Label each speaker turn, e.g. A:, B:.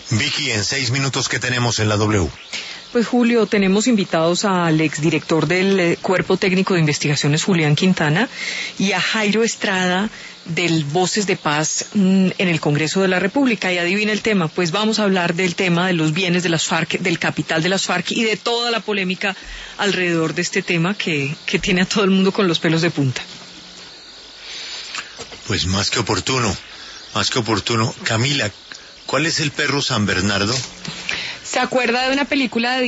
A: Vicky, en 6 minutos, ¿qué tenemos en la W?
B: Pues Julio, tenemos invitados al exdirector del Cuerpo Técnico de Investigaciones, Julián Quintana, y a Jairo Estrada, del Voces de Paz en el Congreso de la República. Y adivina el tema, pues vamos a hablar del tema de los bienes de las FARC, del capital de las FARC y de toda la polémica alrededor de este tema que tiene a todo el mundo con los pelos de punta.
A: Pues más que oportuno, más que oportuno. Camila, ¿cuál es el perro San Bernardo?
B: ¿Se acuerda de una película de